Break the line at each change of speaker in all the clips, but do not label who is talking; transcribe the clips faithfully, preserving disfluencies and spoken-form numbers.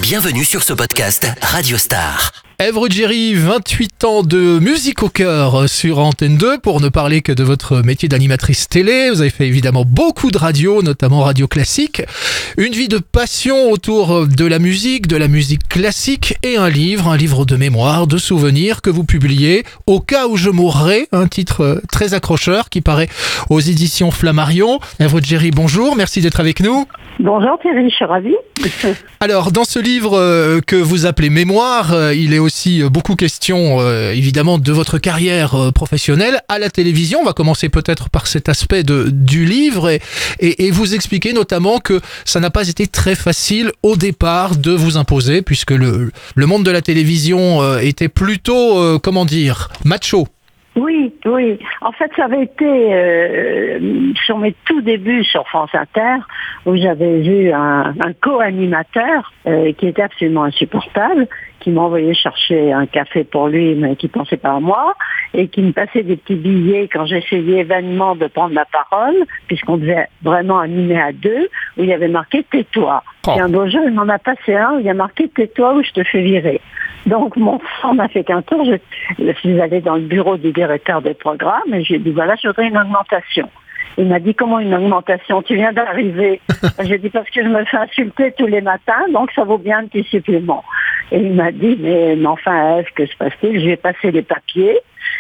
Bienvenue sur ce podcast Radio Star.
Ève Ruggieri, vingt-huit ans de musique au cœur sur Antenne deux, pour ne parler que de votre métier d'animatrice télé. Vous avez fait évidemment beaucoup de radio, notamment radio classique. Une vie de passion autour de la musique, de la musique classique et un livre, un livre de mémoire, de souvenirs que vous publiez Au cas où je mourrai, un titre très accrocheur qui paraît aux éditions Flammarion. Ève Ruggieri, bonjour, merci d'être avec nous.
Bonjour Thierry, je suis ravie.
Alors, dans ce livre euh, que vous appelez Mémoire, euh, il est aussi euh, beaucoup question, euh, évidemment, de votre carrière euh, professionnelle à la télévision. On va commencer peut-être par cet aspect de, du livre et, et, et vous expliquer notamment que ça n'a pas été très facile au départ de vous imposer, puisque le, le monde de la télévision euh, était plutôt, euh, comment dire, macho.
Oui, oui. En fait, ça avait été euh, sur mes tout débuts sur France Inter, où j'avais vu un, un co-animateur euh, qui était absolument insupportable, qui m'envoyait chercher un café pour lui, mais qui pensait pas à moi, et qui me passait des petits billets quand j'essayais vainement de prendre la parole, puisqu'on devait vraiment animer à deux, où il y avait marqué « Tais-toi ».
Oh.
Et un beau jour, il m'en a passé un où il y a marqué « Tais-toi ou je te fais virer ». Donc mon sang n'a fait qu'un tour, je, je suis allée dans le bureau du directeur des programmes et j'ai dit voilà, je voudrais une augmentation. Il m'a dit comment une augmentation, tu viens d'arriver. J'ai dit parce que je me fais insulter tous les matins, donc ça vaut bien un petit supplément. Et il m'a dit mais, mais enfin Ève, que se passe-t-il? Je vais passer les papiers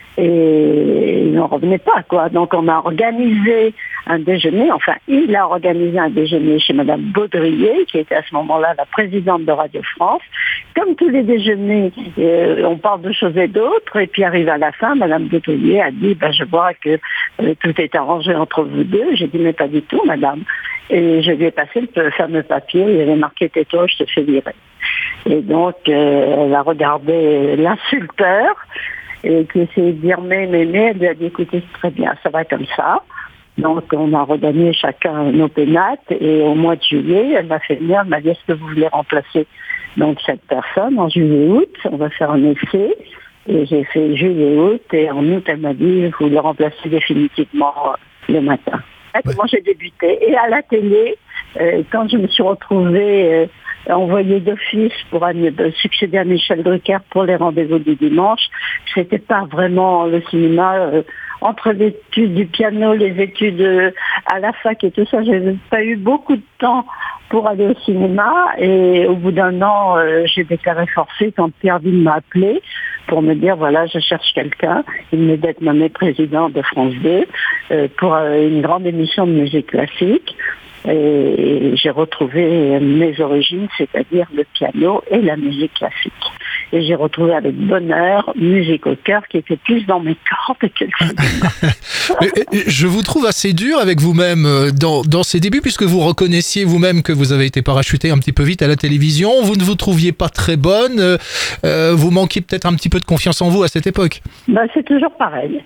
et il n'en revenait pas quoi. Donc on a organisé un déjeuner, enfin il a organisé un déjeuner chez Madame Baudrier, qui était à ce moment-là la présidente de Radio France. Comme tous les déjeuners, euh, on parle de choses et d'autres, et puis arrive à la fin, Madame Baudrier a dit ben, je vois que euh, tout est arrangé entre vous deux. J'ai dit mais pas du tout Madame. Et je lui ai passé le fameux papier, il y avait marqué tais-toi, je te fais virer. Et donc euh, elle a regardé l'insulteur et qui essayait de dire mais mais mais, elle lui a dit écoutez c'est très bien, ça va comme ça. Donc on a regagné chacun nos pénates et au mois de juillet, elle m'a fait venir, elle m'a dit est-ce que vous voulez remplacer donc cette personne en juillet-août, on va faire un essai. Et j'ai fait juillet-août et en août elle m'a dit vous le remplacez définitivement le matin. Comment j'ai débuté. Et à la télé, euh, quand je me suis retrouvée euh, envoyée d'office pour euh, succéder à Michel Drucker pour les rendez-vous du dimanche, c'était pas vraiment le cinéma. Euh, entre l'étude du piano, les études euh, à la fac et tout ça, j'ai pas eu beaucoup de temps pour aller au cinéma. Et au bout d'un an, euh, j'ai déclaré forfait quand Pierreville m'a appelé pour me dire voilà, je cherche quelqu'un. Il venait d'être nommé président de France deux euh, pour euh, une grande émission de musique classique. Et j'ai retrouvé mes origines, c'est-à-dire le piano et la musique classique. Et j'ai retrouvé avec bonheur musique au cœur qui était plus dans mes cordes que le cinéma.
Je vous trouve assez dur avec vous-même dans, dans ces débuts, puisque vous reconnaissiez vous-même que vous avez été parachuté un petit peu vite à la télévision. Vous ne vous trouviez pas très bonne. Euh, vous manquiez peut-être un petit peu de confiance en vous à cette époque.
Ben, c'est toujours pareil.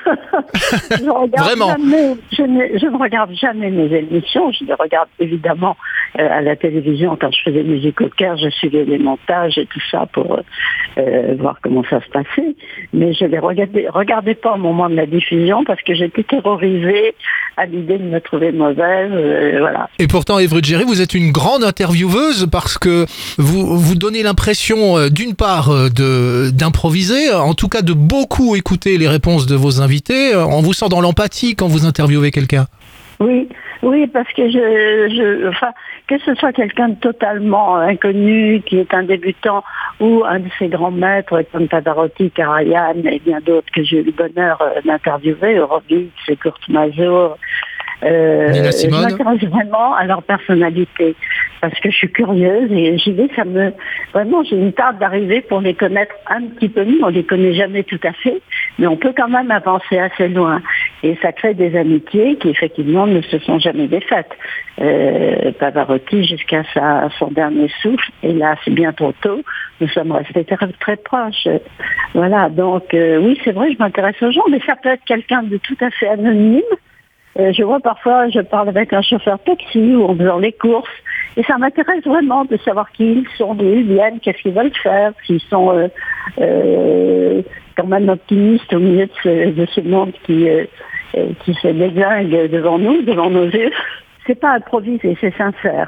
je regarde
Vraiment
jamais, je, ne, je ne regarde jamais mes émissions. Je les regarde évidemment euh, à la télévision. Quand je faisais musique au cœur, je suivais les montages et tout ça pour euh, voir comment ça se passait. Mais je les regardais, regardais pas au moment de la diffusion parce que j'étais terrorisée à l'idée de me trouver mauvaise. Euh, voilà.
Et pourtant, Ève Ruggieri, vous êtes une grande intervieweuse parce que vous, vous donnez l'impression, euh, d'une part, euh, de, d'improviser, en tout cas de beaucoup écouter les réponses de vos invités. On vous sent dans l'empathie quand vous interviewez quelqu'un.
Oui, oui, parce que je, je, enfin, que ce soit quelqu'un de totalement inconnu, qui est un débutant, ou un de ses grands maîtres comme Pavarotti, Karajan et bien d'autres que j'ai eu le bonheur d'interviewer, Horowitz et Kurt Masur. Euh, je m'intéresse vraiment à leur personnalité parce que je suis curieuse et j'y vais, ça me vraiment j'ai une tarte d'arriver pour les connaître un petit peu mieux. On les connaît jamais tout à fait, mais on peut quand même avancer assez loin et ça crée des amitiés qui effectivement ne se sont jamais défaites. Euh, Pavarotti jusqu'à sa, son dernier souffle, et là c'est bien trop tôt, nous sommes restés très, très proches. Voilà, donc euh, oui c'est vrai, je m'intéresse aux gens, mais ça peut être quelqu'un de tout à fait anonyme. Euh, je vois parfois, je parle avec un chauffeur taxi ou en faisant les courses. Et ça m'intéresse vraiment de savoir qui ils sont, d'où ils viennent, qu'est-ce qu'ils veulent faire, s'ils sont euh, euh, quand même optimistes au milieu de ce, de ce monde qui, euh, qui se déglingue devant nous, devant nos yeux. C'est pas improvisé, c'est sincère.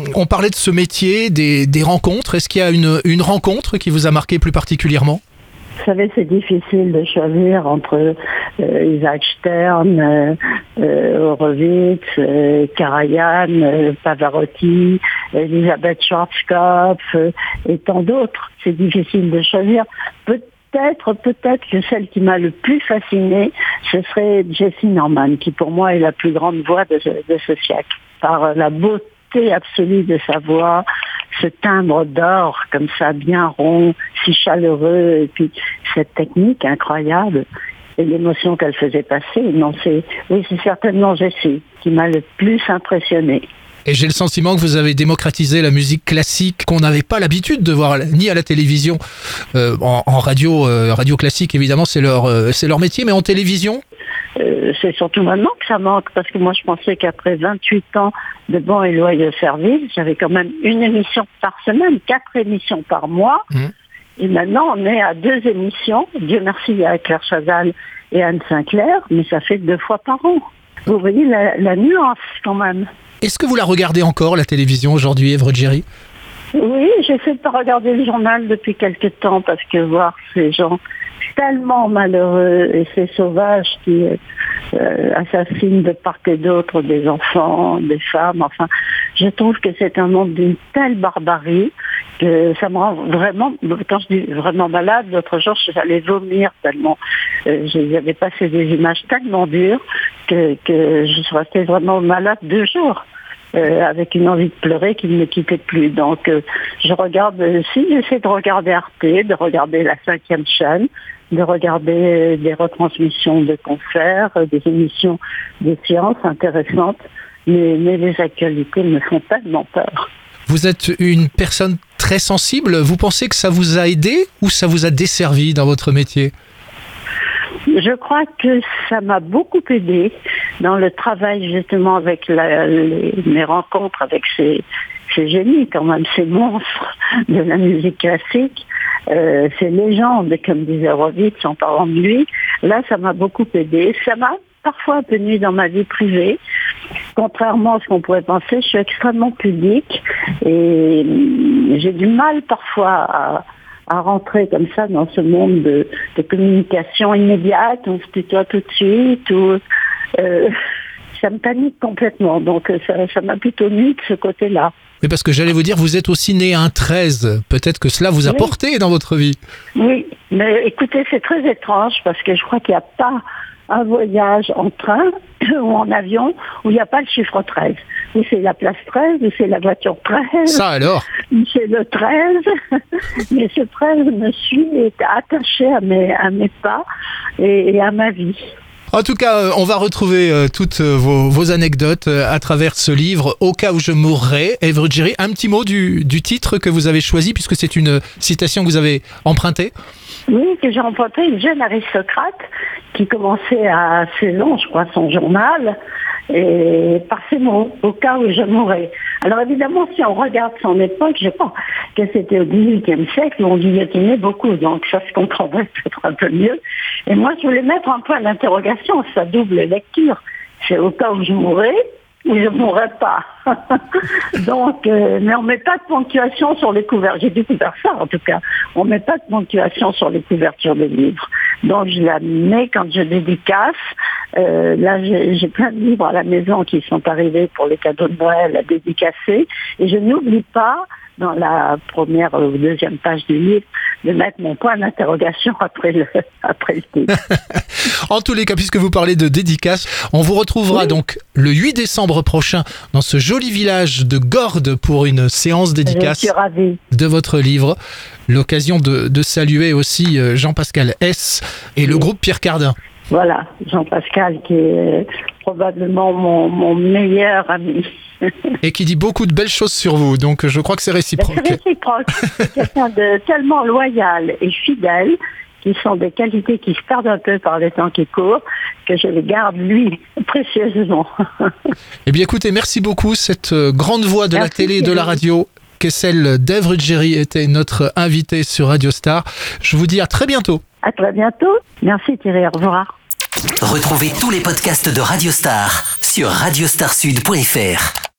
On parlait de ce métier, des, des rencontres. Est-ce qu'il y a une, une rencontre qui vous a marqué plus particulièrement ?
Vous savez, c'est difficile de choisir entre euh, Isaac Stern, euh, euh, Horowitz, euh, Karajan, euh, Pavarotti, Elisabeth Schwarzkopf euh, et tant d'autres. C'est difficile de choisir. Peut-être, peut-être que celle qui m'a le plus fascinée, ce serait Jessie Norman, qui pour moi est la plus grande voix de ce, de ce siècle. Par la beauté absolue de sa voix, ce timbre d'or comme ça, bien rond, si chaleureux, et puis cette technique incroyable et l'émotion qu'elle faisait passer. Non, c'est, oui, c'est certainement Jessie qui m'a le plus impressionné.
Et j'ai le sentiment que vous avez démocratisé la musique classique qu'on n'avait pas l'habitude de voir ni à la télévision, euh, en, en radio, euh, radio classique évidemment c'est leur, euh, c'est leur métier, mais en télévision
euh, c'est surtout maintenant que ça manque, parce que moi je pensais qu'après vingt-huit ans de bons et loyaux services, j'avais quand même une émission par semaine, quatre émissions par mois, mmh. Et maintenant on est à deux émissions, Dieu merci il y a Claire Chazal et Anne Sinclair, mais ça fait deux fois par an. Vous voyez la, la nuance quand même.
Est-ce que vous la regardez encore, la télévision, aujourd'hui, Ève Ruggieri ?
Oui, j'essaie de pas regarder le journal depuis quelque temps, parce que voir ces gens tellement malheureux et ces sauvages qui euh, assassinent de part et d'autre des enfants, des femmes, enfin, je trouve que c'est un monde d'une telle barbarie que ça me rend vraiment, quand je dis vraiment malade, l'autre jour j'allais vomir tellement, euh, j'avais passé des images tellement dures que, que je suis restée vraiment malade deux jours. Euh, avec une envie de pleurer qui ne me quittait plus. Donc, euh, je regarde, euh, si j'essaie de regarder Arte, de regarder la cinquième chaîne, de regarder euh, des retransmissions de concerts, euh, des émissions de sciences intéressantes, mais, mais les actualités me font tellement peur.
Vous êtes une personne très sensible. Vous pensez que ça vous a aidé ou ça vous a desservi dans votre métier ?
Je crois que ça m'a beaucoup aidé dans le travail justement avec la, les, mes rencontres avec ces, ces génies, quand même, ces monstres de la musique classique, euh, ces légendes, comme disait Horowitz en parlant de lui. Là, ça m'a beaucoup aidé. Ça m'a parfois un peu nuit dans ma vie privée. Contrairement à ce qu'on pourrait penser, je suis extrêmement pudique et j'ai du mal parfois à... à rentrer comme ça dans ce monde de, de communication immédiate, on se tutoie tout de suite, ou, euh, ça me panique complètement, donc ça, ça m'a plutôt mis de ce côté-là.
Mais parce que j'allais vous dire, vous êtes aussi né un treize, peut-être que cela vous a oui. porté dans votre vie.
Oui, mais écoutez, c'est très étrange, parce que je crois qu'il n'y a pas un voyage en train ou en avion où il n'y a pas le chiffre treize. Ou c'est la place treize, ou c'est la voiture treize.
Ça alors ?
Ou c'est le treize. Mais ce treize me suit, est attaché à mes, à mes pas et, et à ma vie.
En tout cas, on va retrouver euh, toutes vos, vos anecdotes euh, à travers ce livre, Au cas où je mourrais. Ève Ruggieri, un petit mot du, du titre que vous avez choisi, puisque c'est une citation que vous avez empruntée.
Oui, que j'ai emprunté une jeune aristocrate qui commençait à assez long, je crois, son journal, et par ces mots, au cas où je mourrais. Alors évidemment, si on regarde son époque, je pense que c'était au dix-huitième siècle où on guillotinait beaucoup, donc ça se comprendrait peut-être un peu mieux. Et moi, je voulais mettre un point d'interrogation, sa double lecture. C'est au cas où je mourrais, ou je ne mourrais pas. Donc, euh, mais on ne met pas de ponctuation sur les couvertures. J'ai découvert ça, en tout cas. On ne met pas de ponctuation sur les couvertures des livres. Donc, je la mets quand je dédicace. Euh, là, j'ai, j'ai plein de livres à la maison qui sont arrivés pour les cadeaux de Noël à dédicacer. Et je n'oublie pas, dans la première ou deuxième page du livre, de mettre mon point d'interrogation après le, après le titre.
En tous les cas, puisque vous parlez de dédicace, on vous retrouvera oui. donc le huit décembre prochain dans ce joli village de Gordes pour une séance dédicace de votre livre. L'occasion de, de saluer aussi Jean-Pascal Hess et oui. le groupe Pierre Cardin.
Voilà, Jean-Pascal qui est probablement mon, mon meilleur ami.
Et qui dit beaucoup de belles choses sur vous, donc je crois que c'est réciproque.
C'est réciproque, c'est quelqu'un de tellement loyal et fidèle, qui sont des qualités qui se perdent un peu par les temps qui courent, que je les garde, lui, précieusement.
Eh bien écoutez, merci beaucoup, cette grande voix de merci, la télé et de la radio, qu'est celle d'Ève Ruggieri, était notre invitée sur Radio Star. Je vous dis à très bientôt.
À très bientôt. Merci Thierry, au revoir.
Retrouvez tous les podcasts de Radio Star sur radiostar sud point f r.